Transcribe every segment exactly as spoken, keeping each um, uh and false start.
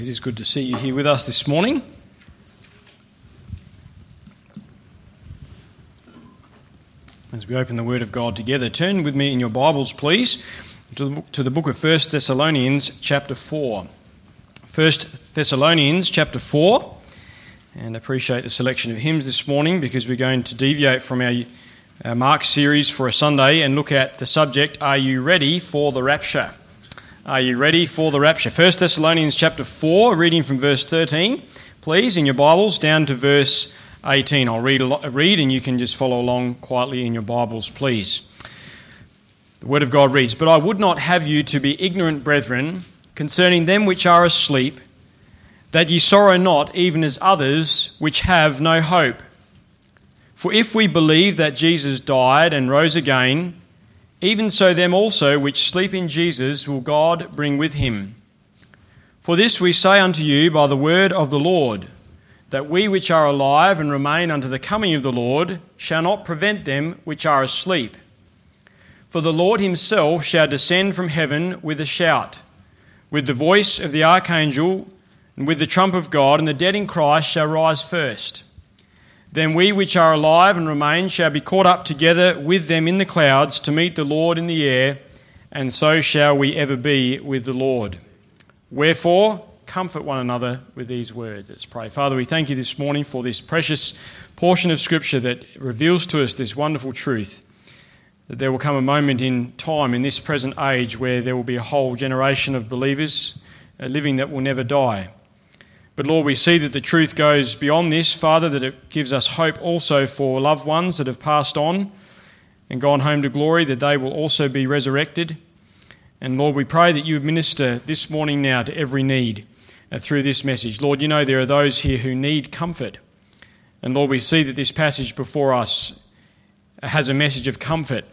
It is good to see you here with us this morning. As we open the Word of God together, turn with me in your Bibles, please, to the, to the book of First Thessalonians chapter four. First Thessalonians chapter four, and I appreciate the selection of hymns this morning because we're going to deviate from our, our Mark series for a Sunday and look at the subject, Are you ready for the rapture? Are you ready for the rapture? First Thessalonians chapter four, reading from verse thirteen, please, in your Bibles, down to verse eighteen. I'll read, read and you can just follow along quietly in your Bibles, please. The Word of God reads, But I would not have you to be ignorant, brethren, concerning them which are asleep, that ye sorrow not, even as others which have no hope. For if we believe that Jesus died and rose again, even so them also which sleep in Jesus will God bring with him. For this we say unto you by the word of the Lord, that we which are alive and remain unto the coming of the Lord shall not prevent them which are asleep. For the Lord himself shall descend from heaven with a shout, with the voice of the archangel, and with the trump of God, and the dead in Christ shall rise first. Then we which are alive and remain shall be caught up together with them in the clouds to meet the Lord in the air, and so shall we ever be with the Lord. Wherefore, comfort one another with these words. Let's pray. Father, we thank you this morning for this precious portion of Scripture that reveals to us this wonderful truth, that there will come a moment in time in this present age where there will be a whole generation of believers living that will never die. But Lord, we see that the truth goes beyond this, Father, that it gives us hope also for loved ones that have passed on and gone home to glory, that they will also be resurrected. And Lord, we pray that you would minister this morning now to every need uh, through this message. Lord, you know there are those here who need comfort. And Lord, we see that this passage before us has a message of comfort,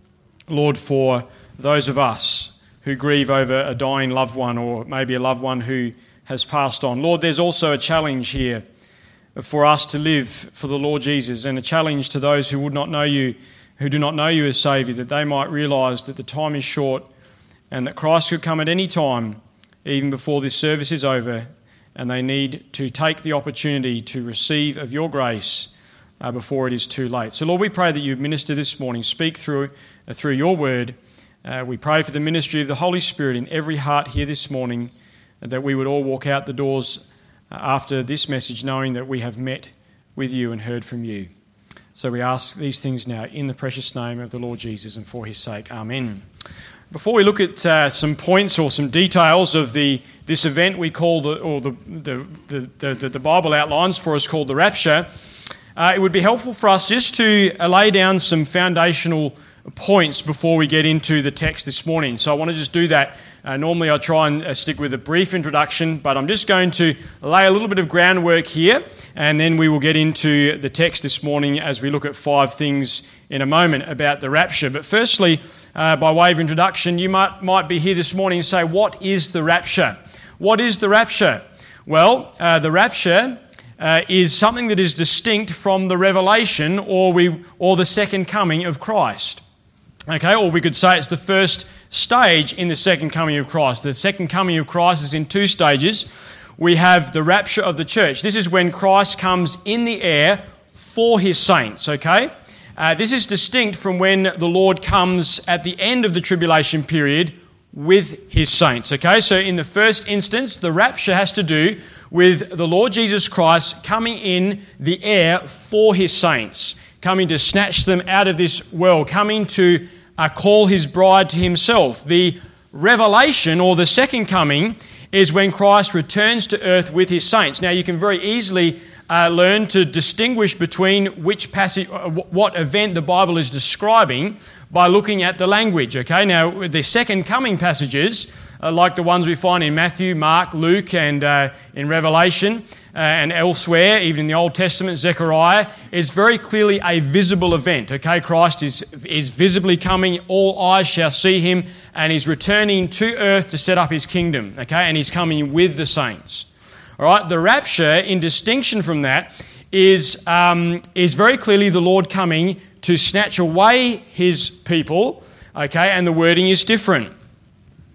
Lord, for those of us who grieve over a dying loved one or maybe a loved one who has passed on. Lord, there's also a challenge here for us to live for the Lord Jesus, and a challenge to those who would not know you, who do not know you as Saviour, that they might realise that the time is short and that Christ could come at any time, even before this service is over, and they need to take the opportunity to receive of your grace uh, before it is too late. So Lord, we pray that you minister this morning, speak through, uh, through your word. Uh, we pray for the ministry of the Holy Spirit in every heart here this morning, and that we would all walk out the doors after this message knowing that we have met with you and heard from you. So we ask these things now in the precious name of the Lord Jesus and for his sake. Amen. Before we look at uh, some points or some details of the this event we call the or the the the, the, the Bible outlines for us called the rapture, uh, it would be helpful for us just to lay down some foundational points before we get into the text this morning. So I want to just do that. Uh, normally I try and uh, stick with a brief introduction, but I'm just going to lay a little bit of groundwork here, and then we will get into the text this morning as we look at five things in a moment about the rapture. But firstly, uh, by way of introduction, you might, might be here this morning and say, what is the rapture? What is the rapture? Well, uh, the rapture uh, is something that is distinct from the revelation or we or the second coming of Christ. Okay, or we could say it's the first stage in the second coming of Christ. The second coming of Christ is in two stages. We have the rapture of the church. This is when Christ comes in the air for his saints, okay? Uh, this is distinct from when the Lord comes at the end of the tribulation period with his saints, okay? So in the first instance, the rapture has to do with the Lord Jesus Christ coming in the air for his saints, coming to snatch them out of this world, coming to uh, call his bride to himself. The revelation, or the second coming, is when Christ returns to earth with his saints. Now, you can very easily uh, learn to distinguish between which passage, uh, what event the Bible is describing by looking at the language. Okay, now the second coming passages, uh, like the ones we find in Matthew, Mark, Luke, and uh, in Revelation, Uh, and elsewhere, even in the Old Testament, Zechariah, is very clearly a visible event. Okay, Christ is is visibly coming, all eyes shall see him, and he's returning to earth to set up his kingdom. Okay, and he's coming with the saints. All right, the rapture, in distinction from that, is um, is very clearly the Lord coming to snatch away his people. Okay, and the wording is different.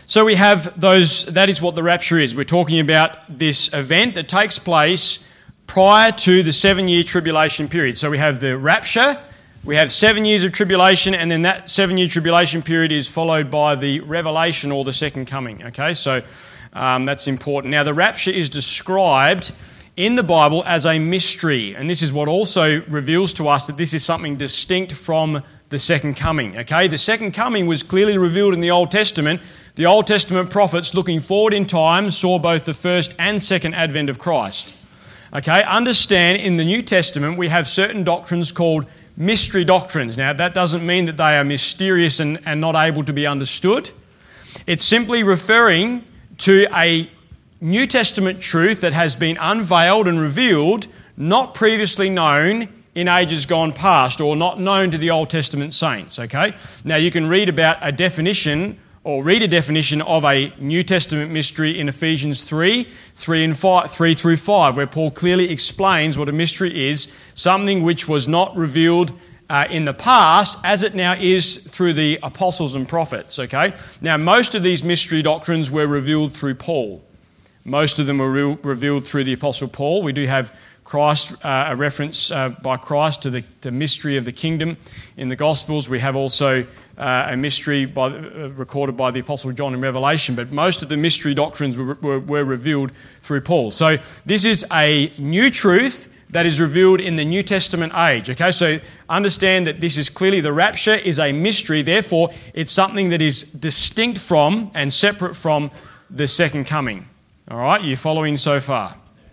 So we have those, that is what the rapture is. We're talking about this event that takes place prior to the seven-year tribulation period. So we have the rapture, we have seven years of tribulation, and then that seven-year tribulation period is followed by the revelation or the second coming. Okay, so um, that's important. Now, the rapture is described in the Bible as a mystery, and this is what also reveals to us that this is something distinct from the second coming. Okay, the second coming was clearly revealed in the Old Testament. The Old Testament prophets, looking forward in time, saw both the first and second advent of Christ. Okay, understand in the New Testament we have certain doctrines called mystery doctrines. Now, that doesn't mean that they are mysterious and, and not able to be understood. It's simply referring to a New Testament truth that has been unveiled and revealed, not previously known in ages gone past, or not known to the Old Testament saints. Okay, now you can read about a definition or read a definition of a New Testament mystery in Ephesians three, three and five, three through five, where Paul clearly explains what a mystery is, something which was not revealed uh, in the past, as it now is through the apostles and prophets. Okay, now most of these mystery doctrines were revealed through Paul. Most of them were re- revealed through the Apostle Paul. We do have Christ, uh, a reference uh, by Christ to the, the mystery of the kingdom in the Gospels. We have also uh, a mystery by, uh, recorded by the Apostle John in Revelation, but most of the mystery doctrines were, were, were revealed through Paul. So this is a new truth that is revealed in the New Testament age. Okay, so understand that this is clearly the rapture is a mystery, therefore it's something that is distinct from and separate from the second coming. All right, you following so far?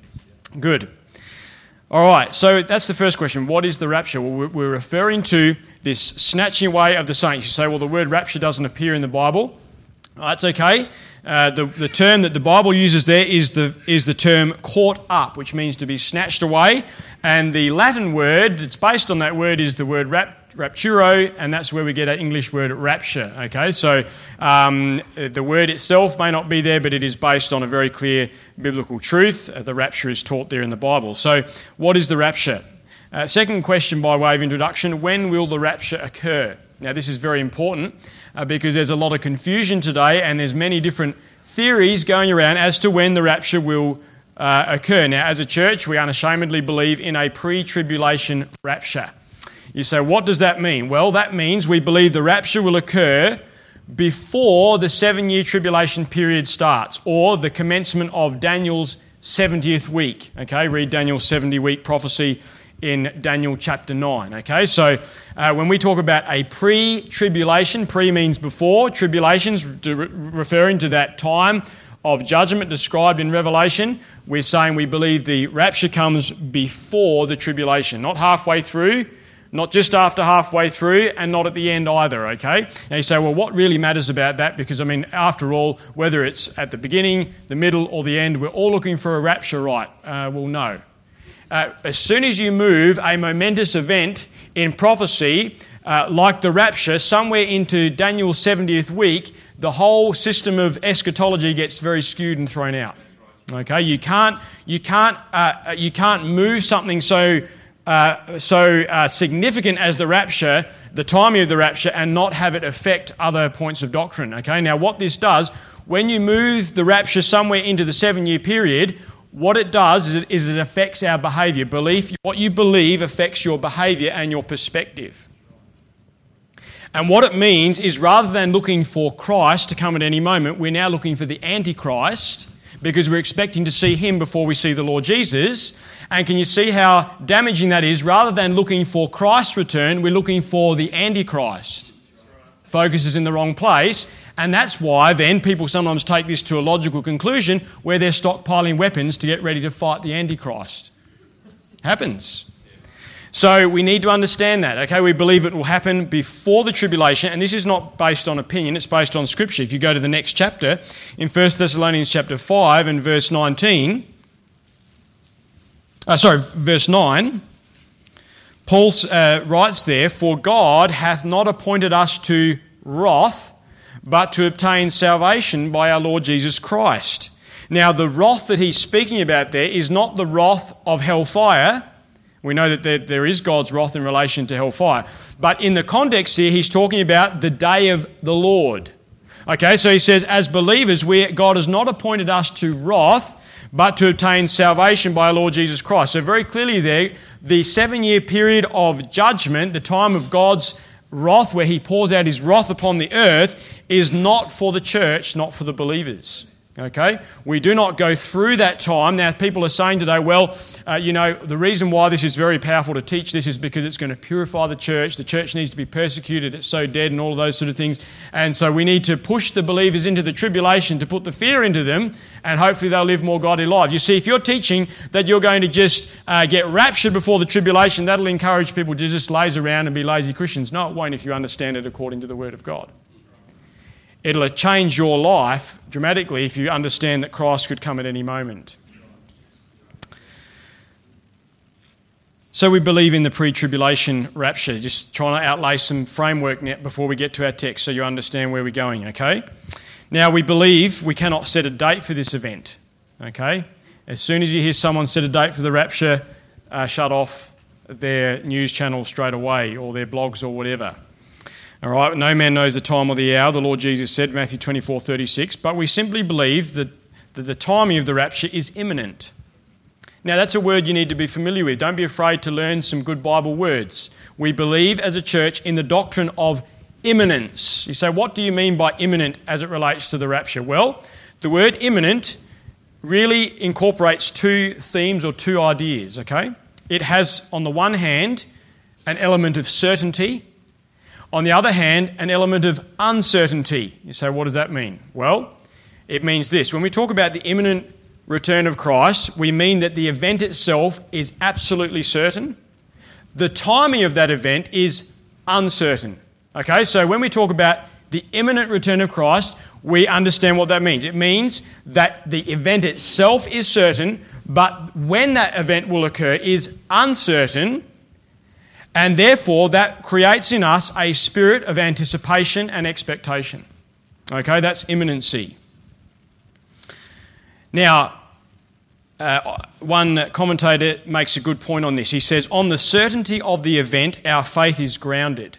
Good. All right, so that's the first question. What is the rapture? Well, we're referring to this snatching away of the saints. You say, well, the word rapture doesn't appear in the Bible. Oh, that's okay. Uh, the, the term that the Bible uses there is the is the term caught up, which means to be snatched away. And the Latin word that's based on that word is the word rap, rapturo, and that's where we get our English word rapture. Okay, so um, the word itself may not be there, but it is based on a very clear biblical truth. Uh, the rapture is taught there in the Bible. So what is the rapture? Uh, second question by way of introduction, when will the rapture occur? Now this is very important uh, because there's a lot of confusion today and there's many different theories going around as to when the rapture will uh, occur. Now as a church we unashamedly believe in a pre-tribulation rapture. You say, what does that mean? Well, that means we believe the rapture will occur before the seven-year tribulation period starts, or the commencement of Daniel's seventieth week. Okay, read Daniel's seventy-week prophecy in Daniel chapter nine. Okay, so uh, when we talk about a pre-tribulation, pre means before, tribulations referring to that time of judgment described in Revelation, we're saying we believe the rapture comes before the tribulation, not halfway through, not just after halfway through, and not at the end either, okay? And you say, well, what really matters about that? Because, I mean, after all, whether it's at the beginning, the middle, or the end, we're all looking for a rapture, right? Uh, well, no. Uh, as soon as you move a momentous event in prophecy, uh, like the rapture, somewhere into Daniel's seventieth week, the whole system of eschatology gets very skewed and thrown out. Okay, you can't, you can't, uh, you can't move something so uh, so uh, significant as the rapture, the timing of the rapture, and not have it affect other points of doctrine. Okay, now what this does, when you move the rapture somewhere into the seven-year period, what it does is it, is it affects our behaviour. Belief, what you believe affects your behaviour and your perspective. And what it means is rather than looking for Christ to come at any moment, we're now looking for the Antichrist because we're expecting to see him before we see the Lord Jesus. And can you see how damaging that is? Rather than looking for Christ's return, we're looking for the Antichrist. Focus is in the wrong place. And that's why then people sometimes take this to a logical conclusion where they're stockpiling weapons to get ready to fight the Antichrist. Happens. So we need to understand that, okay? We believe it will happen before the tribulation, and this is not based on opinion, it's based on Scripture. If you go to the next chapter, in First Thessalonians chapter five and verse nineteen, uh, sorry, verse nine, Paul uh, writes there, "For God hath not appointed us to wrath, but to obtain salvation by our Lord Jesus Christ." Now, the wrath that he's speaking about there is not the wrath of hellfire. We know that there, there is God's wrath in relation to hellfire. But in the context here, he's talking about the day of the Lord. Okay, so he says, as believers, we, God has not appointed us to wrath, but to obtain salvation by our Lord Jesus Christ. So very clearly there, the seven-year period of judgment, the time of God's wrath, where he pours out his wrath upon the earth, is not for the church, not for the believers. Okay? We do not go through that time. Now, people are saying today, well, uh, you know, the reason why this is very powerful to teach this is because it's going to purify the church. The church needs to be persecuted. It's so dead and all of those sort of things. And so we need to push the believers into the tribulation to put the fear into them, and hopefully they'll live more godly lives. You see, if you're teaching that you're going to just uh, get raptured before the tribulation, that'll encourage people to just laze around and be lazy Christians. No, it won't if you understand it according to the Word of God. It'll change your life dramatically if you understand that Christ could come at any moment. So we believe in the pre-tribulation rapture. Just trying to outlay some framework now before we get to our text so you understand where we're going, okay? Now, we believe we cannot set a date for this event, okay? As soon as you hear someone set a date for the rapture, uh, shut off their news channel straight away, or their blogs or whatever. All right, no man knows the time or the hour, the Lord Jesus said, Matthew twenty-four thirty-six, but we simply believe that, that the timing of the rapture is imminent. Now, that's a word you need to be familiar with. Don't be afraid to learn some good Bible words. We believe as a church in the doctrine of imminence. You say, what do you mean by imminent as it relates to the rapture? Well, the word imminent really incorporates two themes or two ideas, okay? It has, on the one hand, an element of certainty. On the other hand, an element of uncertainty. You say, what does that mean? Well, it means this. When we talk about the imminent return of Christ, we mean that the event itself is absolutely certain. The timing of that event is uncertain. Okay, so when we talk about the imminent return of Christ, we understand what that means. It means that the event itself is certain, but when that event will occur is uncertain. And therefore, that creates in us a spirit of anticipation and expectation. Okay, that's imminency. Now, uh, one commentator makes a good point on this. He says, on the certainty of the event, our faith is grounded.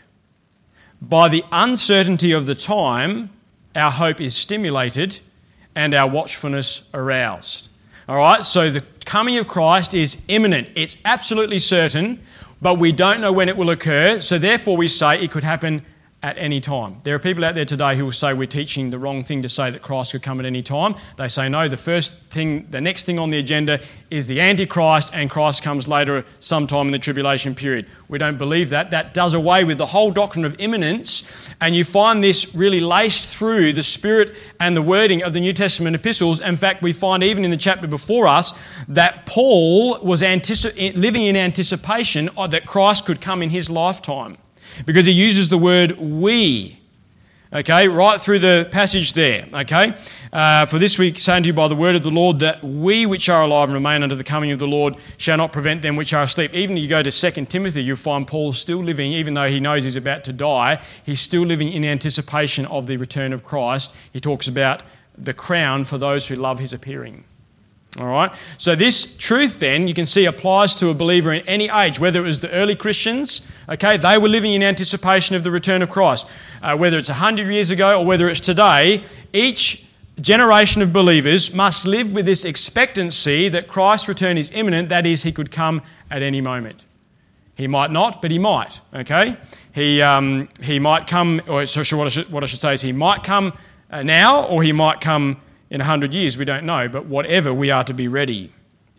By the uncertainty of the time, our hope is stimulated and our watchfulness aroused. All right, so the coming of Christ is imminent. It's absolutely certain, but we don't know when it will occur, so therefore we say it could happen at any time. There are people out there today who will say we're teaching the wrong thing to say that Christ could come at any time. They say no, the first thing, the next thing on the agenda is the Antichrist, and Christ comes later sometime in the tribulation period. We don't believe that. That does away with the whole doctrine of imminence, and you find this really laced through the spirit and the wording of the New Testament epistles. In fact, we find even in the chapter before us that Paul was antici- living in anticipation that Christ could come in his lifetime, because he uses the word we, okay, right through the passage there, okay? Uh, for this we say unto you by the word of the Lord, that we which are alive and remain unto the coming of the Lord shall not prevent them which are asleep. Even if you go to Second Timothy, you'll find Paul still living, even though he knows he's about to die, he's still living in anticipation of the return of Christ. He talks about the crown for those who love his appearing. All right, so this truth then, you can see, applies to a believer in any age, whether it was the early Christians, okay, they were living in anticipation of the return of Christ. Uh, whether it's one hundred years ago or whether it's today, each generation of believers must live with this expectancy that Christ's return is imminent, that is, he could come at any moment. He might not, but he might, okay? He um, he might come, or so what I should, what I should say is he might come uh, now, or he might come in a hundred years, we don't know, but whatever, we are to be ready.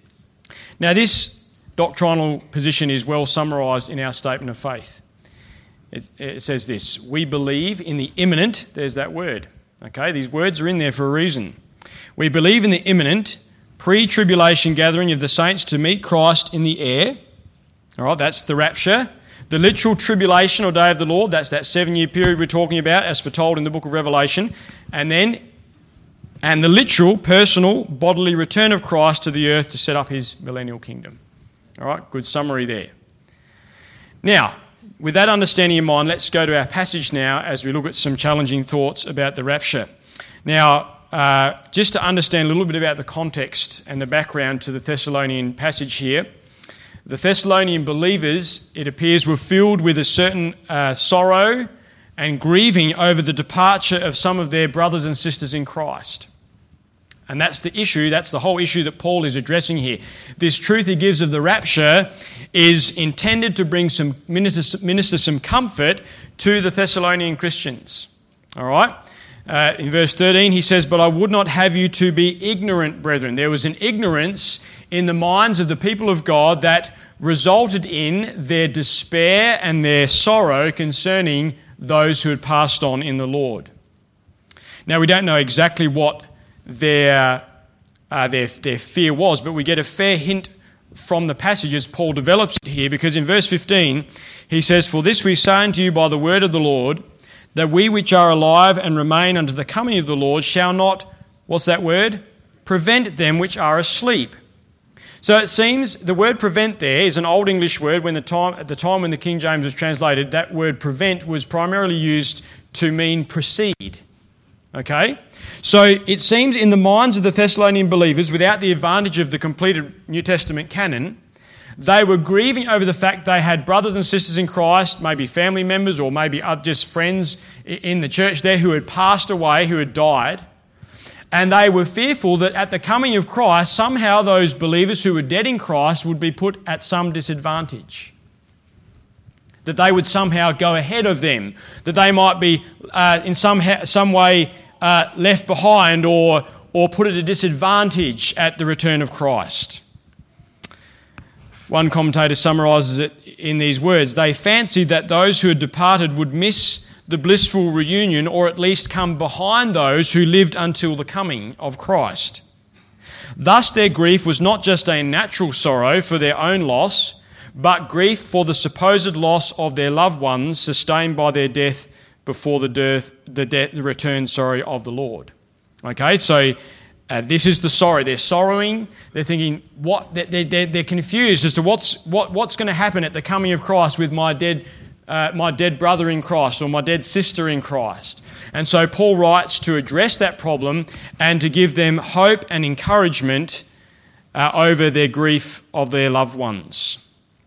Now, this doctrinal position is well summarised in our statement of faith. It, it says this: we believe in the imminent, there's that word, okay? These words are in there for a reason. We believe in the imminent pre-tribulation gathering of the saints to meet Christ in the air. All right, that's the rapture. The literal tribulation or day of the Lord, that's that seven-year period we're talking about, as foretold in the book of Revelation. And then And the literal, personal, bodily return of Christ to the earth to set up his millennial kingdom. All right, good summary there. Now, with that understanding in mind, let's go to our passage now as we look at some challenging thoughts about the rapture. Now, uh, just to understand a little bit about the context and the background to the Thessalonian passage here, the Thessalonian believers, it appears, were filled with a certain uh, sorrow and grieving over the departure of some of their brothers and sisters in Christ. And that's the issue, that's the whole issue that Paul is addressing here. This truth he gives of the rapture is intended to bring some minister, minister some comfort to the Thessalonian Christians. All right? Uh, in verse thirteen, he says, "But I would not have you to be ignorant, brethren." There was an ignorance in the minds of the people of God that resulted in their despair and their sorrow concerning those who had passed on in the Lord. Now, we don't know exactly what their uh, their their fear was, but we get a fair hint from the passage as Paul develops it here, because in verse fifteen he says, "For this we say unto you by the word of the Lord, that we which are alive and remain unto the coming of the Lord shall not," what's that word? "Prevent them which are asleep." So it seems the word "prevent" there is an Old English word. When the time at the time when the King James was translated, that word "prevent" was primarily used to mean proceed. Okay? So it seems in the minds of the Thessalonian believers, without the advantage of the completed New Testament canon, they were grieving over the fact they had brothers and sisters in Christ, maybe family members or maybe just friends in the church there who had passed away, who had died. And they were fearful that at the coming of Christ, somehow those believers who were dead in Christ would be put at some disadvantage. That they would somehow go ahead of them. That they might be uh, in some some way uh, left behind or, or put at a disadvantage at the return of Christ. One commentator summarises it in these words: "They fancied that those who had departed would miss the blissful reunion, or at least come behind those who lived until the coming of Christ. Thus their grief was not just a natural sorrow for their own loss, but grief for the supposed loss of their loved ones sustained by their death before the death, the, death, the return, sorry, of the Lord." Okay, so uh, this is the sorrow. They're sorrowing. They're thinking, what? They're, they're, they're confused as to what's what, what's going to happen at the coming of Christ with my dead Uh, my dead brother in Christ or my dead sister in Christ. And so Paul writes to address that problem and to give them hope and encouragement uh, over their grief of their loved ones.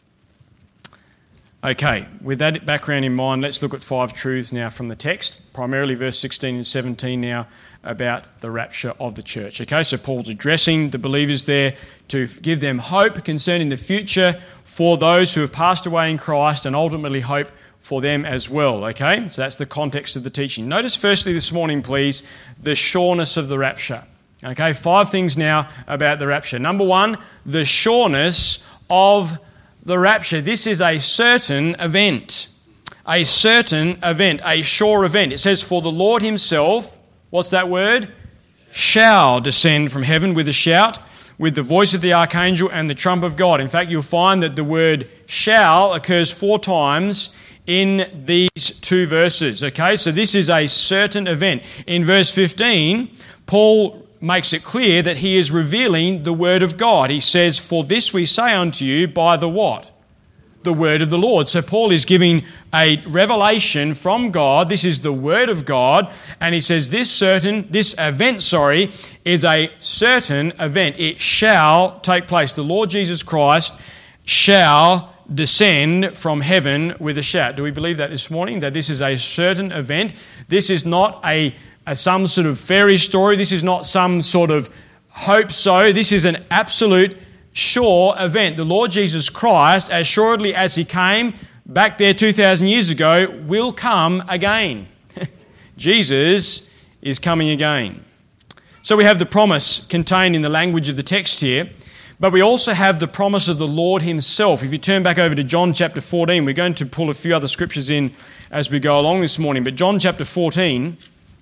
Okay, with that background in mind, let's look at five truths now from the text, primarily verse sixteen and seventeen now, about the rapture of the church. Okay, so Paul's addressing the believers there to give them hope concerning the future for those who have passed away in Christ, and ultimately hope for them as well. Okay, so that's the context of the teaching. Notice firstly this morning, please, the sureness of the rapture. Okay, five things now about the rapture. Number one, the sureness of the rapture. This is a certain event. A certain event, a sure event. It says, "For the Lord himself," what's that word? "Shall descend from heaven with a shout, with the voice of the archangel and the trump of God." In fact, you'll find that the word "shall" occurs four times in these two verses. Okay, so this is a certain event. In verse fifteen, Paul makes it clear that he is revealing the word of God. He says, "For this we say unto you by the" what? The word of the Lord. So Paul is giving a revelation from God. This is the word of God. And he says this certain, this event, sorry, is a certain event. It shall take place. The Lord Jesus Christ shall descend from heaven with a shout. Do we believe that this morning? That this is a certain event? This is not a, a some sort of fairy story. This is not some sort of hope so. This is an absolute sure event. The Lord Jesus Christ, as assuredly as he came back there two thousand years ago, will come again. Jesus is coming again. So we have the promise contained in the language of the text here, but we also have the promise of the Lord himself. If you turn back over to John chapter fourteen, we're going to pull a few other scriptures in as we go along this morning, but John chapter fourteen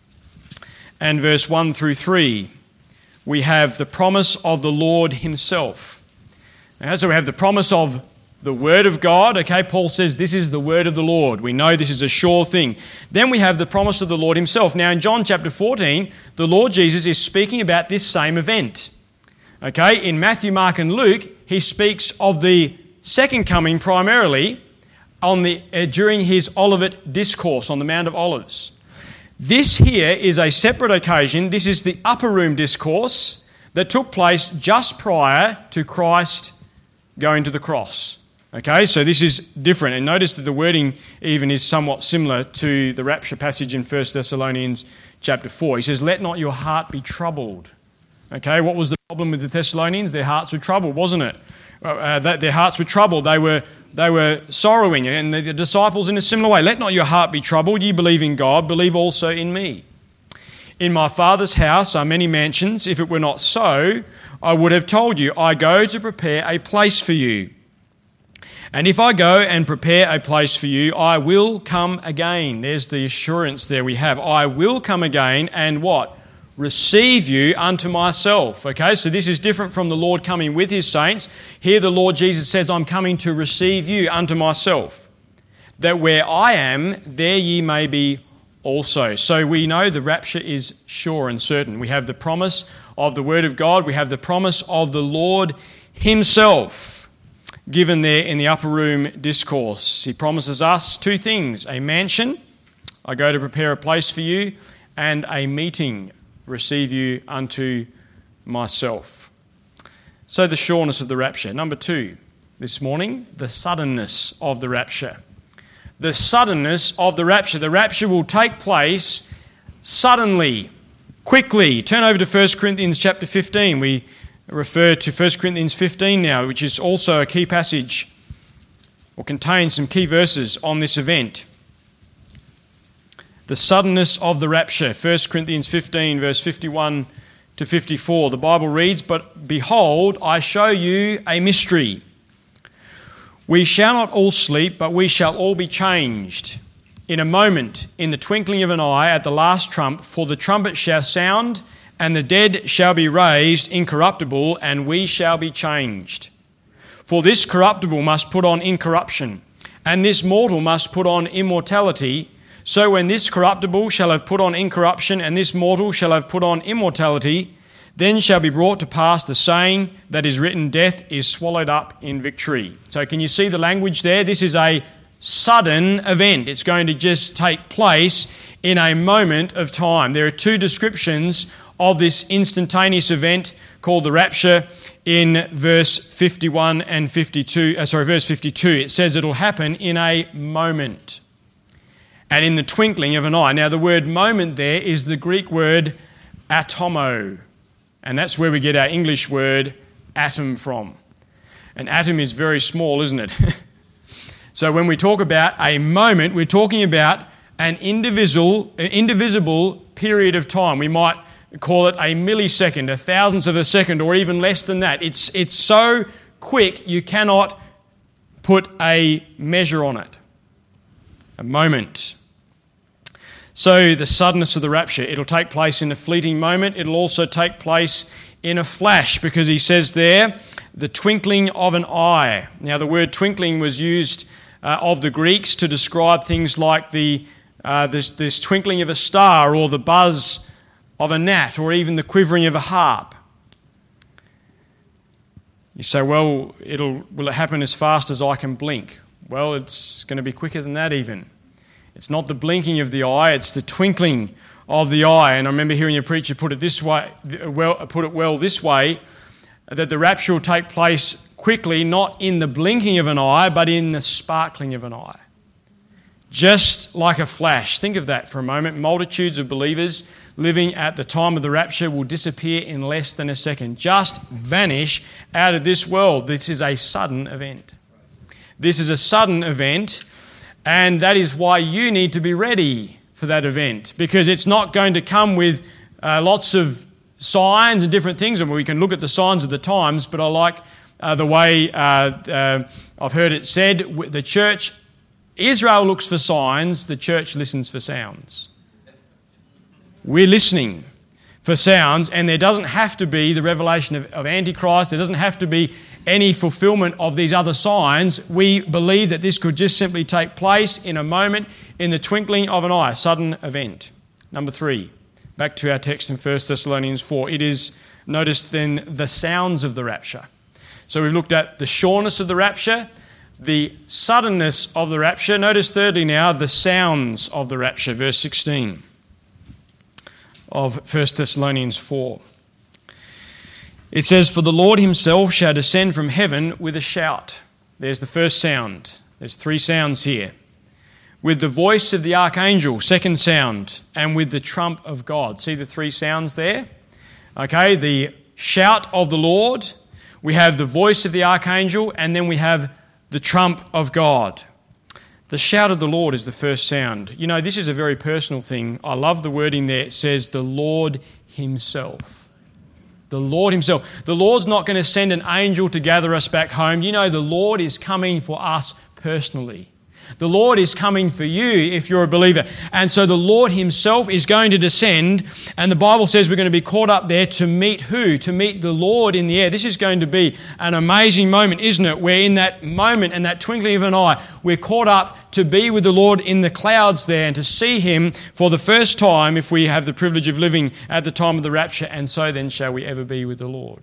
and verse one through three, we have the promise of the Lord himself. Now, so we have the promise of the word of God. Okay, Paul says this is the word of the Lord. We know this is a sure thing. Then we have the promise of the Lord himself. Now in John chapter fourteen, the Lord Jesus is speaking about this same event. Okay, in Matthew, Mark and Luke, he speaks of the second coming primarily on the uh, during his Olivet discourse on the Mount of Olives. This here is a separate occasion. This is the upper room discourse that took place just prior to Christ going to the cross. Okay, so this is different. And notice that the wording even is somewhat similar to the rapture passage in First Thessalonians chapter four. He says, let not your heart be troubled. Okay, what was the problem with the Thessalonians? Their hearts were troubled, wasn't it? Uh, that their hearts were troubled. They were they were sorrowing. And the, the disciples in a similar way. Let not your heart be troubled. Ye believe in God, believe also in me. In my Father's house are many mansions. If it were not so, I would have told you, I go to prepare a place for you. And if I go and prepare a place for you, I will come again. There's the assurance there we have. I will come again and what? Receive you unto myself. Okay, so this is different from the Lord coming with his saints. Here the Lord Jesus says, I'm coming to receive you unto myself, that where I am, there ye may be also. So we know the rapture is sure and certain. We have the promise of the Word of God. We have the promise of the Lord himself given there in the upper room discourse. He promises us two things: a mansion, I go to prepare a place for you, and a meeting, receive you unto myself. So the sureness of the rapture. Number two, this morning, the suddenness of the rapture. The suddenness of the rapture. The rapture will take place suddenly, quickly. Turn over to First Corinthians chapter fifteen. We refer to First Corinthians fifteen now, which is also a key passage, or contains some key verses on this event. The suddenness of the rapture. First Corinthians fifteen, verse fifty-one to fifty-four. The Bible reads, But behold, I show you a mystery. We shall not all sleep, but we shall all be changed. In a moment, in the twinkling of an eye, at the last trump, for the trumpet shall sound, and the dead shall be raised incorruptible, and we shall be changed. For this corruptible must put on incorruption, and this mortal must put on immortality. So when this corruptible shall have put on incorruption, and this mortal shall have put on immortality, then shall be brought to pass the saying that is written, death is swallowed up in victory. So can you see the language there? This is a sudden event. It's going to just take place in a moment of time. There are two descriptions of this instantaneous event called the rapture in verse fifty-one and fifty-two. Uh, sorry, verse fifty-two. It says it'll happen in a moment and in the twinkling of an eye. Now, the word moment there is the Greek word atomo, and that's where we get our English word atom from. An atom is very small, isn't it? So when we talk about a moment, we're talking about an indivisible, indivisible period of time. We might call it a millisecond, a thousandth of a second, or even less than that. It's, it's so quick you cannot put a measure on it. A moment. So the suddenness of the rapture, it'll take place in a fleeting moment. It'll also take place in a flash, because he says there, the twinkling of an eye. Now the word twinkling was used uh, of the Greeks to describe things like the uh, this, this twinkling of a star, or the buzz of a gnat, or even the quivering of a harp. You say, well, it'll will it happen as fast as I can blink? Well, it's going to be quicker than that even. It's not the blinking of the eye, it's the twinkling of the eye. And I remember hearing a preacher put it this way, well, put it well this way, that the rapture will take place quickly, not in the blinking of an eye, but in the sparkling of an eye. Just like a flash. Think of that for a moment. Multitudes of believers living at the time of the rapture will disappear in less than a second. Just vanish out of this world. This is a sudden event. This is a sudden event, and that is why you need to be ready for that event, because it's not going to come with uh, lots of signs and different things. I mean, we can look at the signs of the times, but I like uh, the way uh, uh, I've heard it said, the church, Israel looks for signs, the church listens for sounds. We're listening for sounds, and there doesn't have to be the revelation of, of Antichrist. There doesn't have to be any fulfillment of these other signs. We believe that this could just simply take place in a moment, in the twinkling of an eye, a sudden event. Number three, back to our text in First Thessalonians four. It is, notice then, the sounds of the rapture. So we've looked at the sureness of the rapture, the suddenness of the rapture. Notice thirdly now, the sounds of the rapture, verse sixteen of First Thessalonians four. It says, For the Lord himself shall descend from heaven with a shout. There's the first sound. There's three sounds here. With the voice of the archangel, second sound, and with the trump of God. See the three sounds there? Okay, the shout of the Lord, we have the voice of the archangel, and then we have the trump of God. The shout of the Lord is the first sound. You know, this is a very personal thing. I love the wording there. It says the Lord himself. The Lord himself. The Lord's not going to send an angel to gather us back home. You know, the Lord is coming for us personally. The Lord is coming for you if you're a believer. And so the Lord himself is going to descend, and the Bible says we're going to be caught up there to meet who? To meet the Lord in the air. This is going to be an amazing moment, isn't it? Where in that moment and that twinkling of an eye, we're caught up to be with the Lord in the clouds there and to see him for the first time if we have the privilege of living at the time of the rapture, and so then shall we ever be with the Lord.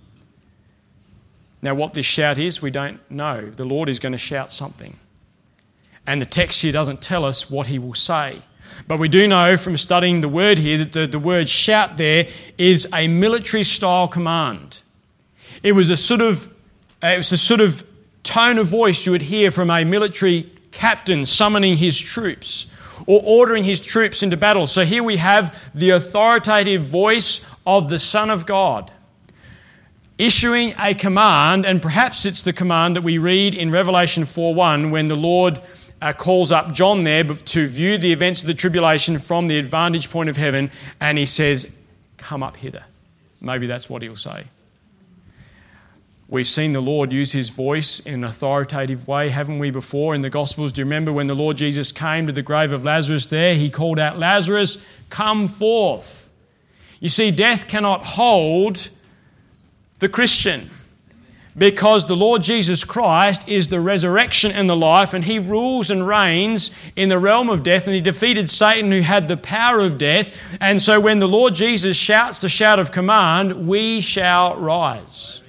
Now what this shout is, we don't know. The Lord is going to shout something. And the text here doesn't tell us what he will say. But we do know from studying the word here that the, the word shout there is a military-style command. It was a sort of it was a sort of tone of voice you would hear from a military captain summoning his troops or ordering his troops into battle. So here we have the authoritative voice of the Son of God issuing a command, and perhaps it's the command that we read in Revelation four one when the Lord Uh, calls up John there to view the events of the tribulation from the advantage point of heaven, and he says, come up hither. Maybe that's what he'll say. We've seen the Lord use his voice in an authoritative way, haven't we, before in the Gospels? Do you remember when the Lord Jesus came to the grave of Lazarus there? He called out, Lazarus, come forth. You see, death cannot hold the Christian, because the Lord Jesus Christ is the resurrection and the life, and he rules and reigns in the realm of death, and he defeated Satan who had the power of death. And so when the Lord Jesus shouts the shout of command, we shall rise.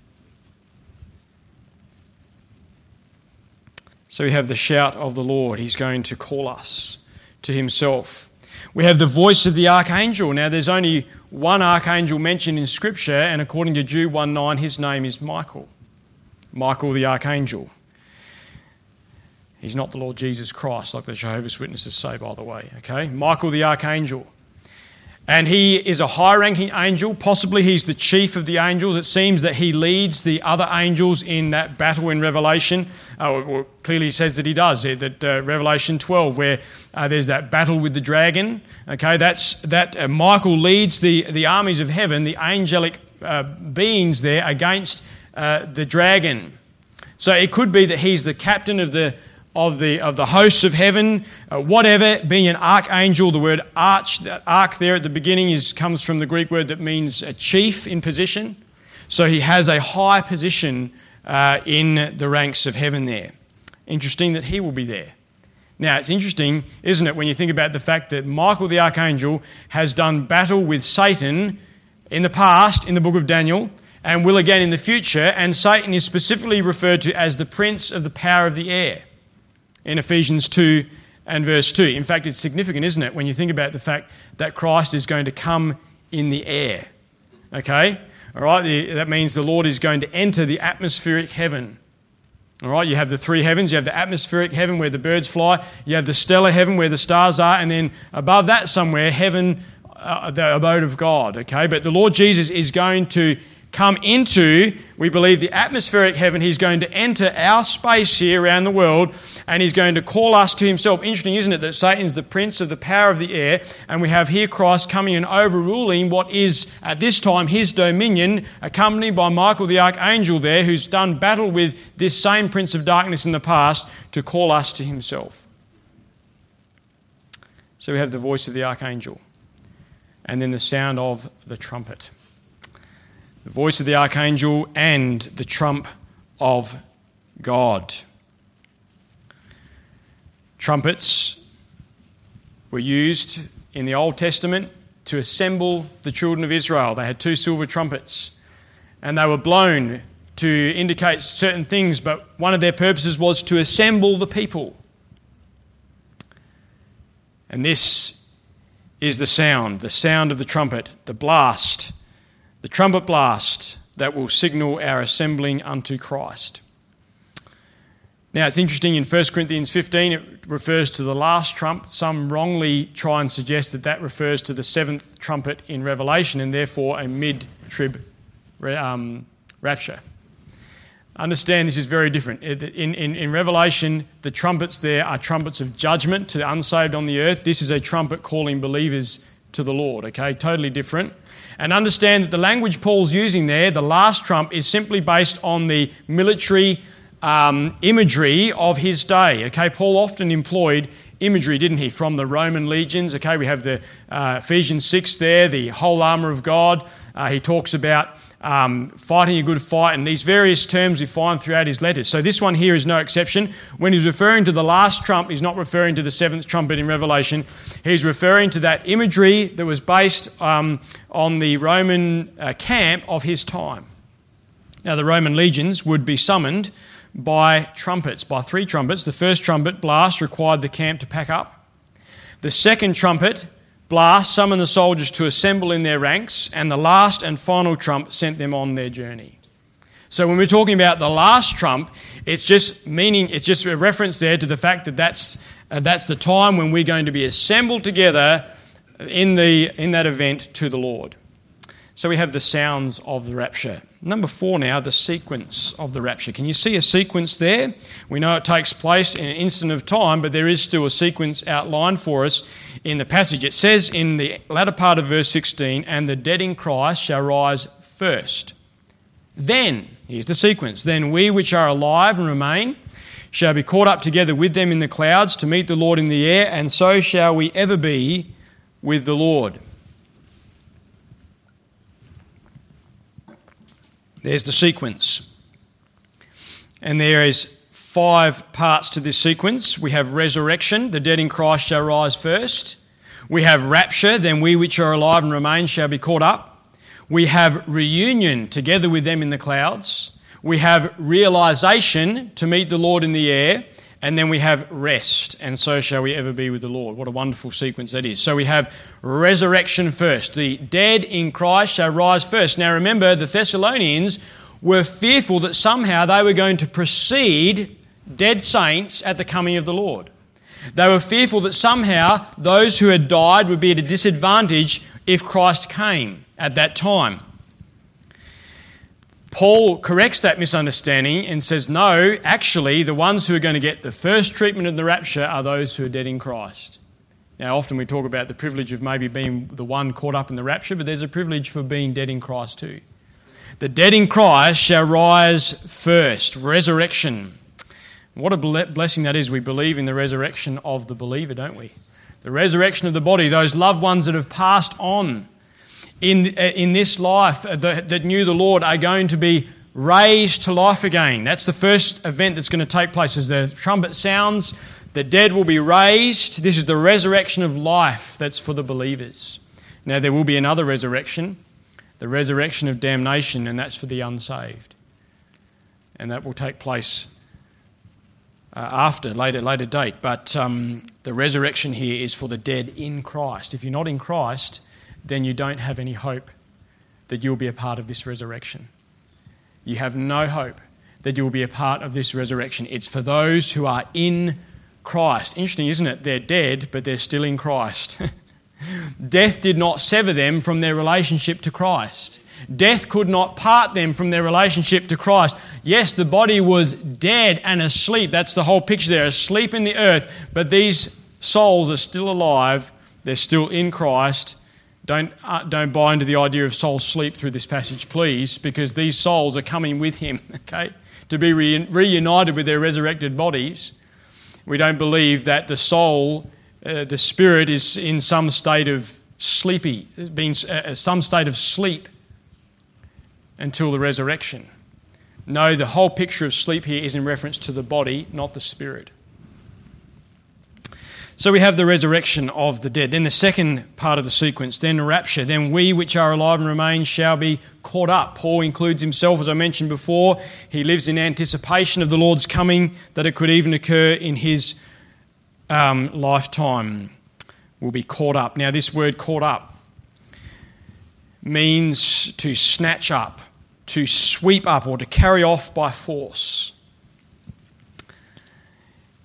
So we have the shout of the Lord. He's going to call us to himself. We have the voice of the archangel. Now there's only one archangel mentioned in Scripture, and according to Jude one nine, his name is Michael. Michael the archangel. He's not the Lord Jesus Christ, like the Jehovah's Witnesses say, by the way. Okay, Michael the archangel. And he is a high-ranking angel. Possibly he's the chief of the angels. It seems that he leads the other angels in that battle in Revelation. Uh, well, clearly he says that he does. That uh, Revelation twelve, where uh, there's that battle with the dragon. Okay, that's that. Uh, Michael leads the the armies of heaven, the angelic uh, beings there, against uh, the dragon. So it could be that he's the captain of the. Of the of the hosts of heaven, uh, whatever, being an archangel. The word arch, that arch there at the beginning is comes from the Greek word that means a chief in position. So he has a high position uh, in the ranks of heaven there. Interesting that he will be there. Now, it's interesting, isn't it, when you think about the fact that Michael the archangel has done battle with Satan in the past, in the book of Daniel, and will again in the future, and Satan is specifically referred to as the prince of the power of the air in Ephesians two and verse two. In fact, it's significant, isn't it, when you think about the fact that Christ is going to come in the air. Okay? All right? That means the Lord is going to enter the atmospheric heaven. All right? You have the three heavens. You have the atmospheric heaven where the birds fly. You have the stellar heaven where the stars are. And then above that somewhere, heaven, uh, the abode of God. Okay? But the Lord Jesus is going to come into, we believe, the atmospheric heaven. He's going to enter our space here around the world, and he's going to call us to himself. Interesting, isn't it, that Satan's the prince of the power of the air, and we have here Christ coming and overruling what is at this time his dominion, accompanied by Michael the archangel there, who's done battle with this same prince of darkness in the past, to call us to himself. So we have the voice of the archangel, and then the sound of the trumpet. The voice of the archangel and the trump of God. Trumpets were used in the Old Testament to assemble the children of Israel. They had two silver trumpets, and they were blown to indicate certain things, but one of their purposes was to assemble the people. And this is the sound, the sound of the trumpet, the blast, the trumpet blast that will signal our assembling unto Christ. Now, it's interesting, in First Corinthians fifteen, it refers to the last trump. Some wrongly try and suggest that that refers to the seventh trumpet in Revelation, and therefore a mid-trib um, rapture. Understand this is very different. In, in, in Revelation, the trumpets there are trumpets of judgment to the unsaved on the earth. This is a trumpet calling believers to the Lord, okay? Totally different. And understand that the language Paul's using there, the last trump, is simply based on the military um, imagery of his day, okay? Paul often employed imagery, didn't he, from the Roman legions, okay? We have the uh, Ephesians six there, the whole armour of God. Uh, he talks about Um, fighting a good fight, and these various terms we find throughout his letters. So this one here is no exception. When he's referring to the last trump, he's not referring to the seventh trumpet in Revelation. He's referring to that imagery that was based um, on the Roman uh, camp of his time. Now, the Roman legions would be summoned by trumpets, by three trumpets. The first trumpet blast required the camp to pack up. The second trumpet blast summoned the soldiers to assemble in their ranks, and the last and final trump sent them on their journey. So when we're talking about the last trump, it's just meaning, it's just a reference there to the fact that that's uh, that's the time when we're going to be assembled together in the in that event to the Lord. So we have the sounds of the rapture. Number four now, the sequence of the rapture. Can you see a sequence there? We know it takes place in an instant of time, but there is still a sequence outlined for us in the passage. It says in the latter part of verse sixteen, "And the dead in Christ shall rise first. Then," here's the sequence, "then we which are alive and remain shall be caught up together with them in the clouds to meet the Lord in the air, and so shall we ever be with the Lord." There's the sequence. And there is five parts to this sequence. We have resurrection, the dead in Christ shall rise first. We have rapture, then we which are alive and remain shall be caught up. We have reunion together with them in the clouds. We have realization to meet the Lord in the air. And then we have rest, and so shall we ever be with the Lord. What a wonderful sequence that is. So we have resurrection first. The dead in Christ shall rise first. Now remember, the Thessalonians were fearful that somehow they were going to precede dead saints at the coming of the Lord. They were fearful that somehow those who had died would be at a disadvantage if Christ came at that time. Paul corrects that misunderstanding and says, no, actually, the ones who are going to get the first treatment of the rapture are those who are dead in Christ. Now, often we talk about the privilege of maybe being the one caught up in the rapture, but there's a privilege for being dead in Christ too. The dead in Christ shall rise first. Resurrection. What a blessing that is. We believe in the resurrection of the believer, don't we? The resurrection of the body, those loved ones that have passed on in in this life that, that knew the Lord are going to be raised to life again. That's the first event that's going to take place. As the trumpet sounds, the dead will be raised. This is the resurrection of life that's for the believers. Now there will be another resurrection, the resurrection of damnation, and that's for the unsaved. And that will take place uh, after, later, later date. But um, the resurrection here is for the dead in Christ. If you're not in Christ, then you don't have any hope that you'll be a part of this resurrection. You have no hope that you'll be a part of this resurrection. It's for those who are in Christ. Interesting, isn't it? They're dead, but they're still in Christ. Death did not sever them from their relationship to Christ. Death could not part them from their relationship to Christ. Yes, the body was dead and asleep. That's the whole picture there, asleep in the earth. But these souls are still alive. They're still in Christ. Don't, uh, don't buy into the idea of soul sleep through this passage, please, because these souls are coming with him, okay, to be re- reunited with their resurrected bodies. We don't believe that the soul, uh, the spirit, is in some state of sleepy, being uh, some state of sleep until the resurrection. No, the whole picture of sleep here is in reference to the body, not the spirit. So we have the resurrection of the dead. Then the second part of the sequence, then rapture. Then we which are alive and remain shall be caught up. Paul includes himself, as I mentioned before. He lives in anticipation of the Lord's coming, that it could even occur in his um, lifetime. Will be caught up. Now this word caught up means to snatch up, to sweep up, or to carry off by force.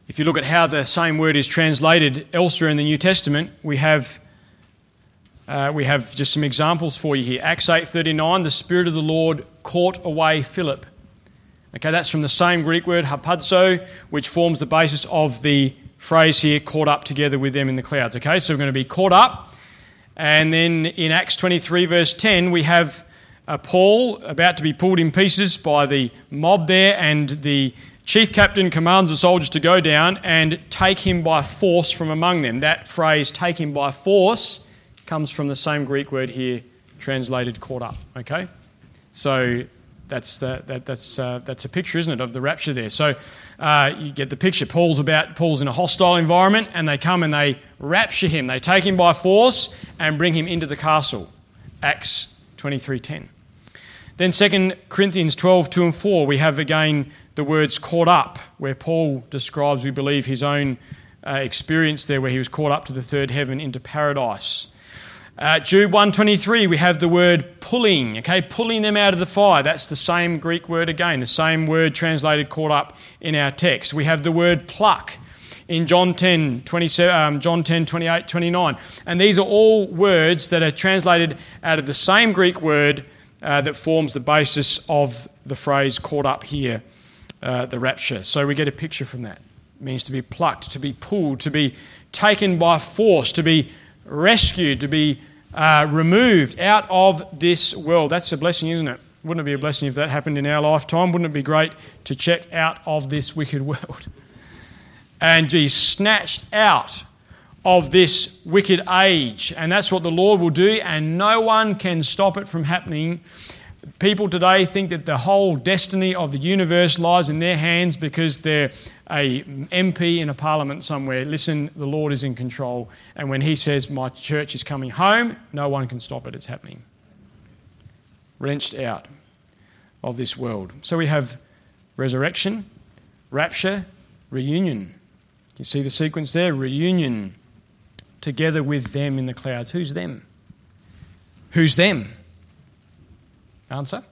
If you look at how the same word is translated elsewhere in the New Testament, we have uh, we have just some examples for you here. Acts eight thirty-nine, the Spirit of the Lord caught away Philip. Okay, that's from the same Greek word, harpazo, which forms the basis of the phrase here, caught up together with them in the clouds. Okay, so we're going to be caught up. And then in Acts twenty-three, verse ten, we have uh, Paul about to be pulled in pieces by the mob there, and the chief captain commands the soldiers to go down and take him by force from among them. That phrase, take him by force, comes from the same Greek word here, translated caught up. Okay, so that's the, that, that's uh, that's a picture, isn't it, of the rapture there. So uh, you get the picture. Paul's about Paul's in a hostile environment, and they come and they rapture him. They take him by force and bring him into the castle. Acts twenty-three ten. Then Second Corinthians twelve two and four, we have again the words caught up, where Paul describes, we believe, his own uh, experience there, where he was caught up to the third heaven into paradise. Uh, Jude one twenty-three, we have the word pulling, okay, pulling them out of the fire. That's the same Greek word again, the same word translated caught up in our text. We have the word pluck in John ten, twenty-seven, um, John ten, twenty-eight, twenty-nine. And these are all words that are translated out of the same Greek word uh, that forms the basis of the phrase caught up here, uh, the rapture. So we get a picture from that. It means to be plucked, to be pulled, to be taken by force, to be rescued, to be uh, removed out of this world. That's a blessing, isn't it? Wouldn't it be a blessing if that happened in our lifetime? Wouldn't it be great to check out of this wicked world and be snatched out of this wicked age? And that's what the Lord will do, and no one can stop it from happening. People today think that the whole destiny of the universe lies in their hands because they're a M P in a parliament somewhere. Listen, the Lord is in control. And when he says, my church is coming home, no one can stop it. It's happening. Wrenched out of this world. So we have resurrection, rapture, reunion. You see the sequence there? Reunion together with them in the clouds. Who's them? Who's them? Answer?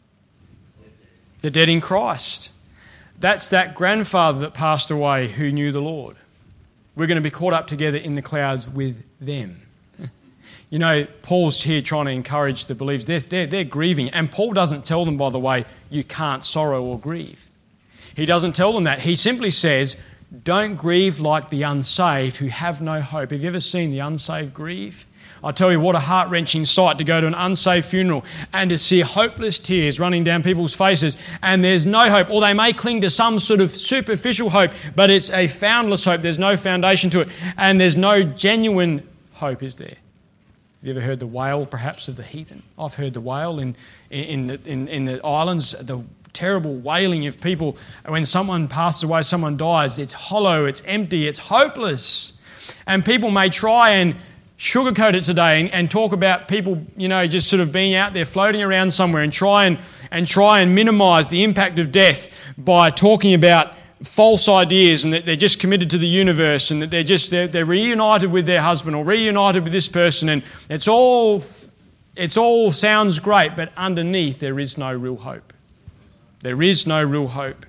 The dead in Christ. That's that grandfather that passed away who knew the Lord. We're going to be caught up together in the clouds with them. You know, Paul's here trying to encourage the believers. They're, they're, they're grieving. And Paul doesn't tell them, by the way, you can't sorrow or grieve. He doesn't tell them that. He simply says, don't grieve like the unsaved who have no hope. Have you ever seen the unsaved grieve? I tell you, what a heart-wrenching sight to go to an unsaved funeral and to see hopeless tears running down people's faces, and there's no hope. Or they may cling to some sort of superficial hope, but it's a foundless hope. There's no foundation to it, and there's no genuine hope, is there? Have you ever heard the wail, perhaps, of the heathen? I've heard the wail in, in, the, in, in the islands, the terrible wailing of people. When someone passes away, someone dies, it's hollow, it's empty, it's hopeless. And people may try and sugarcoat it today and, and talk about people, you know, just sort of being out there floating around somewhere and try and and try and minimise the impact of death by talking about false ideas and that they're just committed to the universe and that they're just they're, they're reunited with their husband or reunited with this person, and it's all it's all sounds great, but underneath there is no real hope. There is no real hope.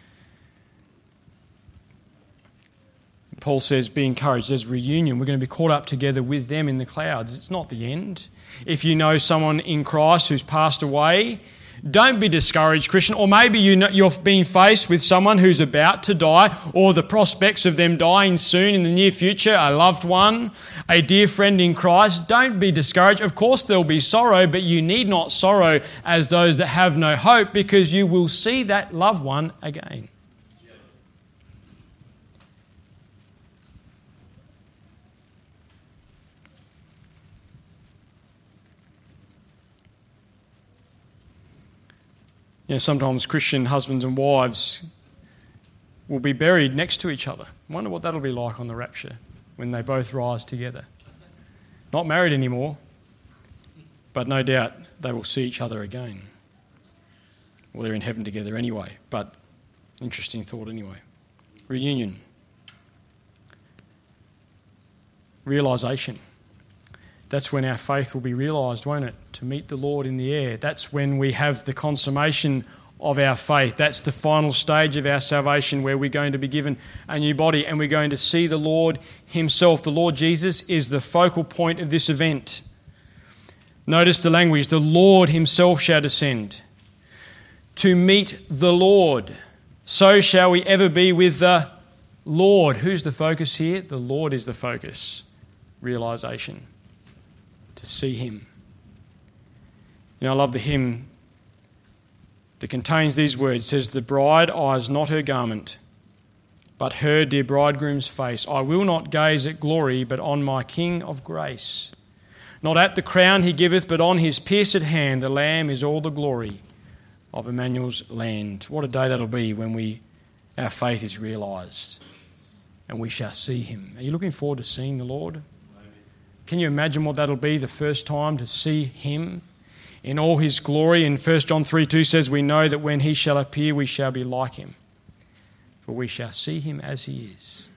Paul says, be encouraged. There's reunion. We're going to be caught up together with them in the clouds. It's not the end. If you know someone in Christ who's passed away, don't be discouraged, Christian. Or maybe you know, you're being faced with someone who's about to die, or the prospects of them dying soon in the near future, a loved one, a dear friend in Christ. Don't be discouraged. Of course there'll be sorrow, but you need not sorrow as those that have no hope, because you will see that loved one again. You know, sometimes Christian husbands and wives will be buried next to each other. I wonder what that'll be like on the rapture when they both rise together. Not married anymore, but no doubt they will see each other again. Well, they're in heaven together anyway, but interesting thought anyway. Reunion. Realisation. That's when our faith will be realised, won't it? To meet the Lord in the air. That's when we have the consummation of our faith. That's the final stage of our salvation, where we're going to be given a new body and we're going to see the Lord himself. The Lord Jesus is the focal point of this event. Notice the language, the Lord himself shall descend to meet the Lord. So shall we ever be with the Lord. Who's the focus here? The Lord is the focus. Realization. To see him. You know, I love the hymn that contains these words. It says, the bride eyes not her garment, but her dear bridegroom's face. I will not gaze at glory, but on my King of grace. Not at the crown he giveth, but on his pierced hand. The Lamb is all the glory of Emmanuel's land. What a day that'll be when we our faith is realised and we shall see him. Are you looking forward to seeing the Lord? Can you imagine what that'll be, the first time to see him in all his glory? And First John three two says, we know that when he shall appear, we shall be like him, for we shall see him as he is.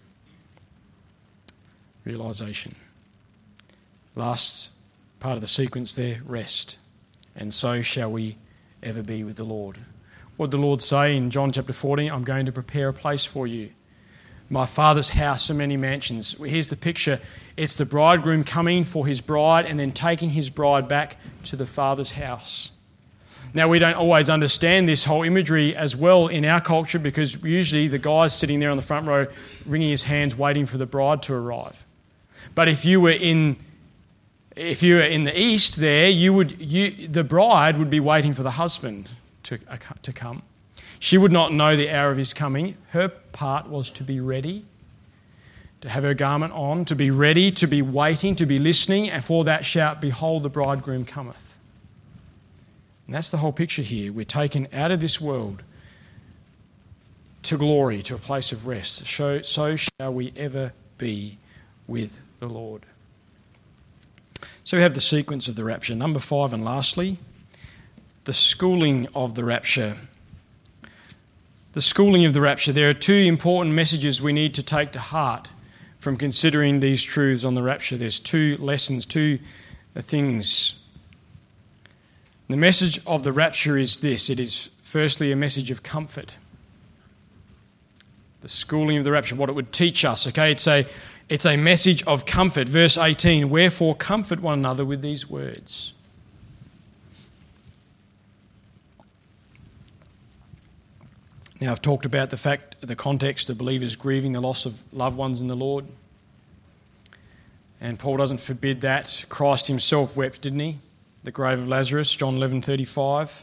Realisation. Last part of the sequence there, rest. And so shall we ever be with the Lord. What did the Lord say in John chapter fourteen? I'm going to prepare a place for you. My Father's house are many mansions. Here's the picture. It's the bridegroom coming for his bride and then taking his bride back to the Father's house. Now, we don't always understand this whole imagery as well in our culture, because usually the guy's sitting there on the front row wringing his hands waiting for the bride to arrive. But if you were in if you were in the East there, you would you the bride would be waiting for the husband to, uh, to come. She would not know the hour of his coming. Her part was to be ready, to have her garment on, to be ready, to be waiting, to be listening, and for that shout, behold, the bridegroom cometh. And that's the whole picture here. We're taken out of this world to glory, to a place of rest. So, so shall we ever be with the Lord. So we have the sequence of the rapture. Number five, and lastly, the schooling of the rapture. The schooling of the rapture. There are two important messages we need to take to heart from considering these truths on the rapture. There's two lessons, two things. The message of the rapture is this. It is firstly a message of comfort. The schooling of the rapture, what it would teach us. Okay, it's a, it's a message of comfort. Verse eighteen, wherefore comfort one another with these words. Now, I've talked about the fact, the context of believers grieving the loss of loved ones in the Lord. And Paul doesn't forbid that. Christ himself wept, didn't he? The grave of Lazarus, John eleven thirty-five.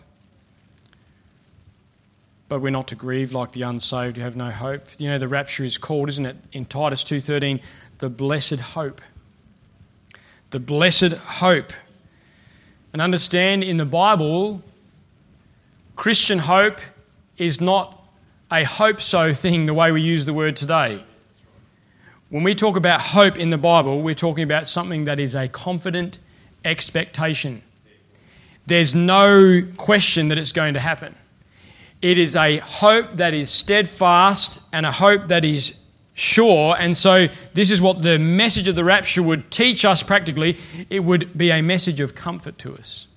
But we're not to grieve like the unsaved who have no hope. You know, the rapture is called, isn't it, in Titus two thirteen, the blessed hope. The blessed hope. And understand, in the Bible, Christian hope is not a hope-so thing the way we use the word today. When we talk about hope in the Bible, we're talking about something that is a confident expectation. There's no question that it's going to happen. It is a hope that is steadfast and a hope that is sure. And so this is what the message of the rapture would teach us practically. It would be a message of comfort to us.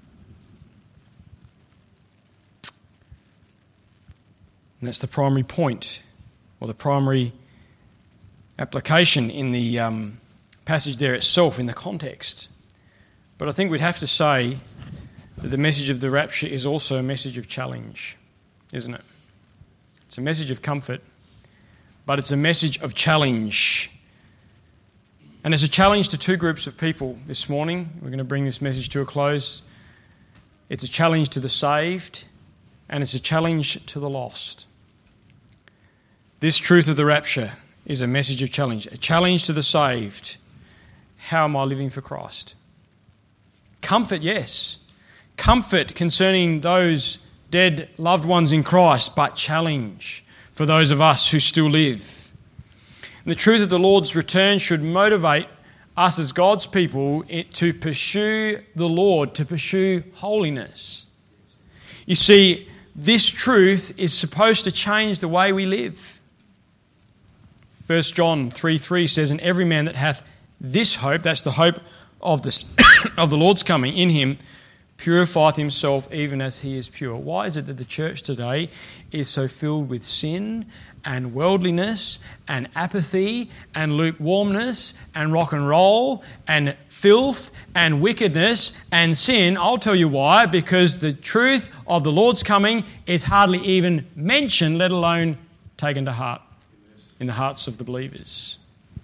And that's the primary point, or the primary application in the um, passage there itself, in the context. But I think we'd have to say that the message of the rapture is also a message of challenge, isn't it? It's a message of comfort, but it's a message of challenge. And it's a challenge to two groups of people this morning. We're going to bring this message to a close. It's a challenge to the saved, and it's a challenge to the lost. This truth of the rapture is a message of challenge. A challenge to the saved. How am I living for Christ? Comfort, yes. Comfort concerning those dead loved ones in Christ, but challenge for those of us who still live. And the truth of the Lord's return should motivate us as God's people to pursue the Lord, to pursue holiness. You see, this truth is supposed to change the way we live. First John three three says, and every man that hath this hope, that's the hope of the, of the Lord's coming in him, purifieth himself even as he is pure. Why is it that the church today is so filled with sin and worldliness and apathy and lukewarmness and rock and roll and filth and wickedness and sin? I'll tell you why. Because the truth of the Lord's coming is hardly even mentioned, let alone taken to heart in the hearts of the believers.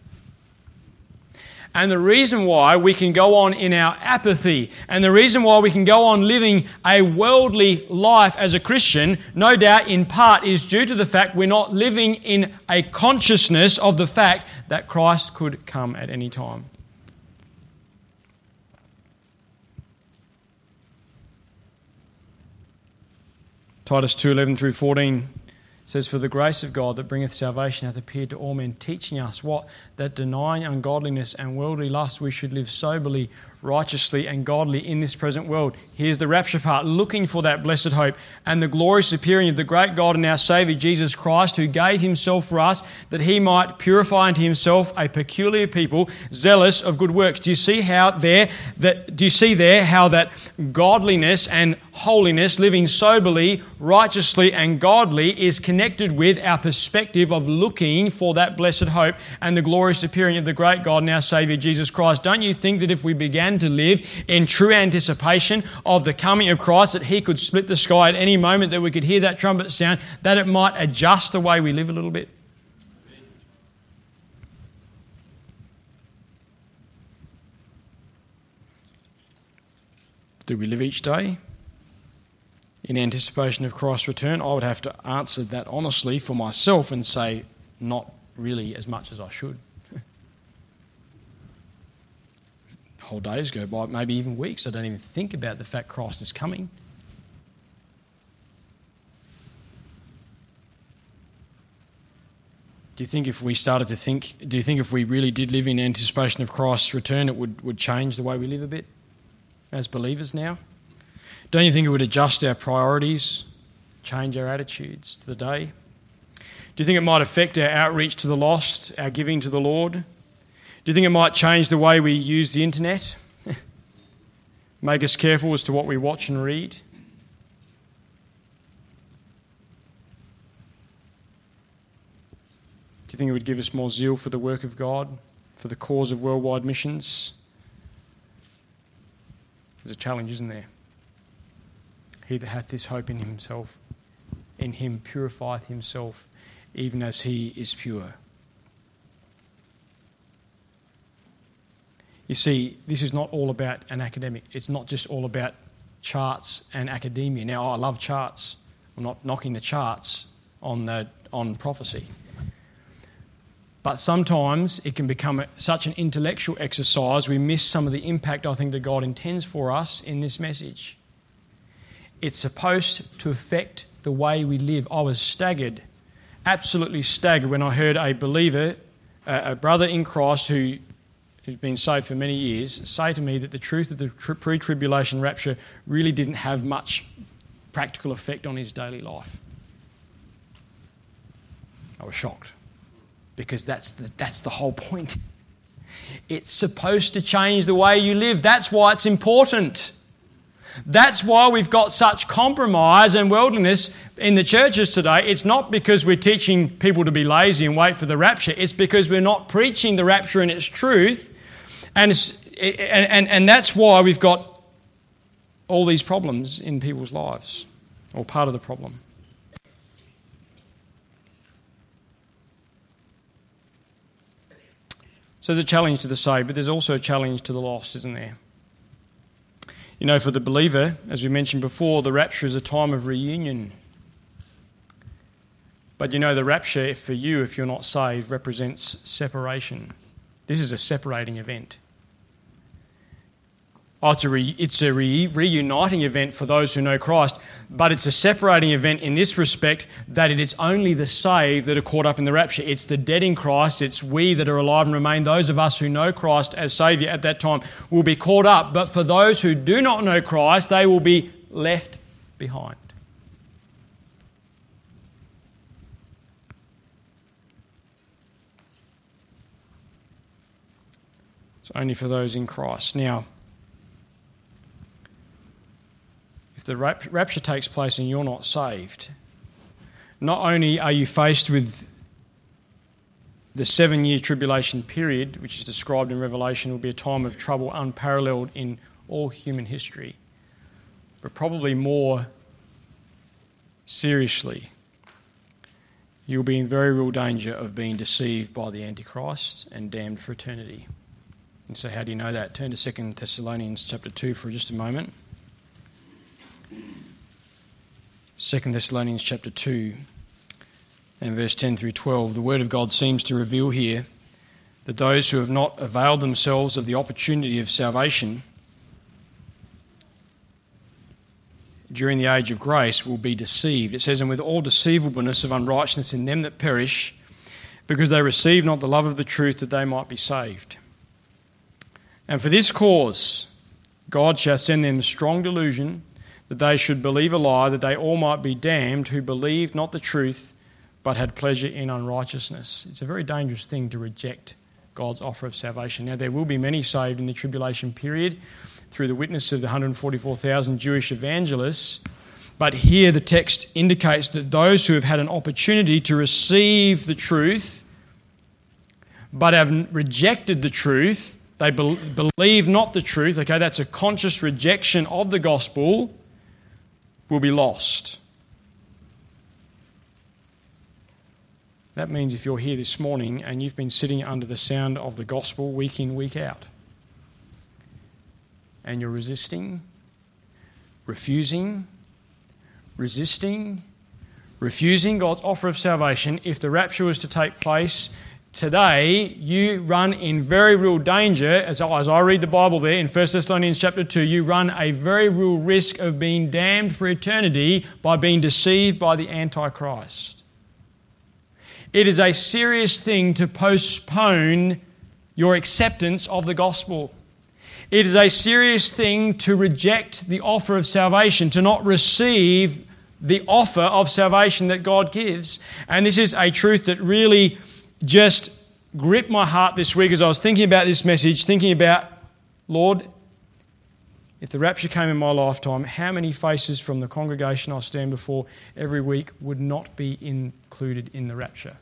And the reason why we can go on in our apathy and the reason why we can go on living a worldly life as a Christian, no doubt in part is due to the fact we're not living in a consciousness of the fact that Christ could come at any time. Titus two eleven through fourteen says, "For the grace of God that bringeth salvation hath appeared to all men, teaching us what? That denying ungodliness and worldly lust, we should live soberly, righteously and godly in this present world." Here's the rapture part, looking for that blessed hope and the glorious appearing of the great God and our Saviour Jesus Christ, who gave himself for us that he might purify unto himself a peculiar people, zealous of good works. Do you see how there that do you see there how that godliness and holiness, living soberly, righteously and godly, is connected with our perspective of looking for that blessed hope and the glorious appearing of the great God and our Saviour Jesus Christ? Don't you think that if we began to live in true anticipation of the coming of Christ, that he could split the sky at any moment, that we could hear that trumpet sound, that it might adjust the way we live a little bit? Do we live each day in anticipation of Christ's return? I would have to answer that honestly for myself and say, not really as much as I should. Whole days go by, maybe even weeks, I don't even think about the fact Christ is coming. Do you think if we started to think, do you think if we really did live in anticipation of Christ's return, it would, would change the way we live a bit as believers now? Don't you think it would adjust our priorities, change our attitudes to the day? Do you think it might affect our outreach to the lost, our giving to the Lord? Do you think it might change the way we use the internet? Make us careful as to what we watch and read? Do you think it would give us more zeal for the work of God, for the cause of worldwide missions? There's a challenge, isn't there? He that hath this hope in himself, in him purifieth himself, even as he is pure. You see, this is not all about an academic. It's not just all about charts and academia. Now, I love charts. I'm not knocking the charts on the, on prophecy. But sometimes it can become a, such an intellectual exercise, we miss some of the impact I think that God intends for us in this message. It's supposed to affect the way we live. I was staggered, absolutely staggered, when I heard a believer, a brother in Christ who who's been saved for many years, say to me that the truth of the pre-tribulation rapture really didn't have much practical effect on his daily life. I was shocked, because that's the, that's the whole point. It's supposed to change the way you live. That's why it's important. That's why we've got such compromise and worldliness in the churches today. It's not because we're teaching people to be lazy and wait for the rapture. It's because we're not preaching the rapture in its truth. And, it's, and, and, and that's why we've got all these problems in people's lives, or part of the problem. So there's a challenge to the saved, but there's also a challenge to the lost, isn't there? You know, for the believer, as we mentioned before, the rapture is a time of reunion. But you know, the rapture for you, if you're not saved, represents separation. This is a separating event. Oh, it's a, re, it's a re, reuniting event for those who know Christ, but it's a separating event in this respect that it is only the saved that are caught up in the rapture. It's the dead in Christ, it's we that are alive and remain, those of us who know Christ as Saviour at that time will be caught up. But for those who do not know Christ, they will be left behind. It's only for those in Christ. Now, if the rapture takes place and you're not saved, not only are you faced with the seven-year tribulation period, which is described in Revelation, will be a time of trouble unparalleled in all human history, but probably more seriously, you'll be in very real danger of being deceived by the Antichrist and damned for eternity. And so how do you know that? Turn to Second Thessalonians chapter two for just a moment. Second Thessalonians chapter two and verse ten through twelve. The Word of God seems to reveal here that those who have not availed themselves of the opportunity of salvation during the age of grace will be deceived. It says, and with all deceivableness of unrighteousness in them that perish, because they receive not the love of the truth that they might be saved. And for this cause God shall send them strong delusion, that they should believe a lie, that they all might be damned, who believed not the truth, but had pleasure in unrighteousness. It's a very dangerous thing to reject God's offer of salvation. Now, there will be many saved in the tribulation period through the witness of the one hundred forty-four thousand Jewish evangelists. But here the text indicates that those who have had an opportunity to receive the truth, but have rejected the truth, they be- believe not the truth, okay, that's a conscious rejection of the gospel, will be lost. That means if you're here this morning and you've been sitting under the sound of the gospel week in, week out, and you're resisting, refusing, resisting, refusing God's offer of salvation, if the rapture was to take place today, you run in very real danger. As I, as I read the Bible there in First Thessalonians chapter two, you run a very real risk of being damned for eternity by being deceived by the Antichrist. It is a serious thing to postpone your acceptance of the gospel. It is a serious thing to reject the offer of salvation, to not receive the offer of salvation that God gives. And this is a truth that really just gripped my heart this week as I was thinking about this message, thinking about, Lord, if the rapture came in my lifetime, how many faces from the congregation I stand before every week would not be included in the rapture?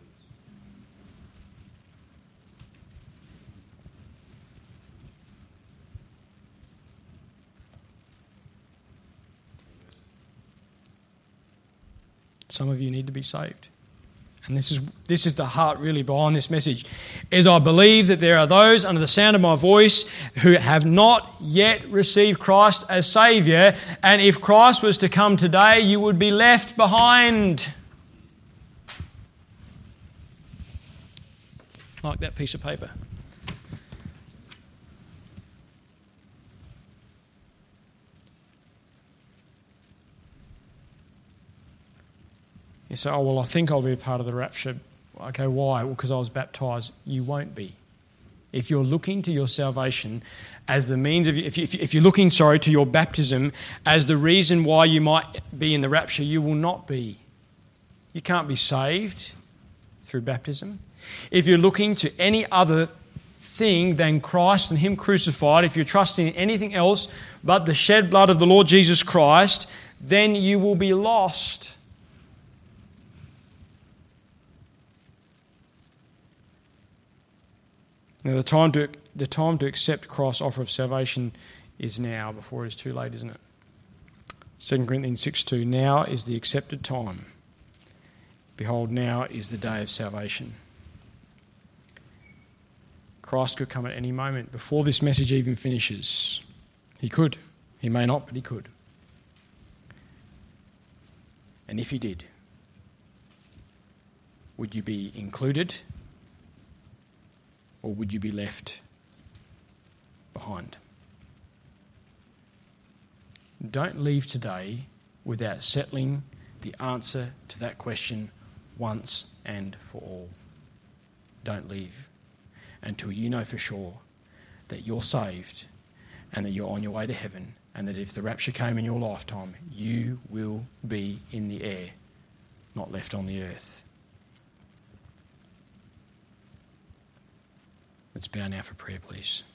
Some of you need to be saved. And this is this is the heart really behind this message, is I believe that there are those under the sound of my voice who have not yet received Christ as Saviour, and if Christ was to come today, you would be left behind. Like that piece of paper. You say, oh, well, I think I'll be a part of the rapture. Okay, why? Well, because I was baptised. You won't be. If you're looking to your salvation as the means of, if, you, if you're looking, sorry, to your baptism as the reason why you might be in the rapture, you will not be. You can't be saved through baptism. If you're looking to any other thing than Christ and Him crucified, if you're trusting in anything else but the shed blood of the Lord Jesus Christ, then you will be lost. Now, the time to the time to accept Christ's offer of salvation is now, before it is too late, isn't it? Second Corinthians six two, now is the accepted time. Behold, now is the day of salvation. Christ could come at any moment, before this message even finishes. He could. He may not, but He could. And if He did, would you be included? Or would you be left behind? Don't leave today without settling the answer to that question once and for all. Don't leave until you know for sure that you're saved and that you're on your way to heaven, and that if the rapture came in your lifetime, you will be in the air, not left on the earth. Let's bow now for prayer, please.